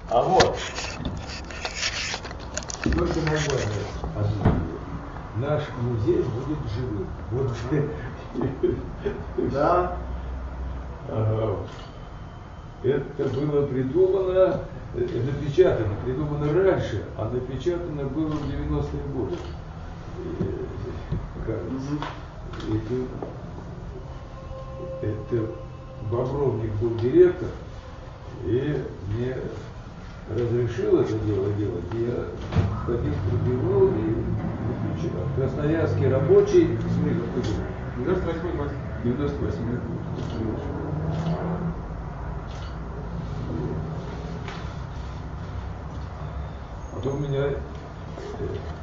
А вот. Только название. Наш музей будет живым. Вот. Да. Это было придумано, напечатано, придумано раньше, а напечатано было в 90-е годы. Это Бобровник был директор, и мне разрешил это дело делать. Я ходил, пробивал и напечатал. Красноярский рабочий, смотри, какой был. 98 год. Потом меня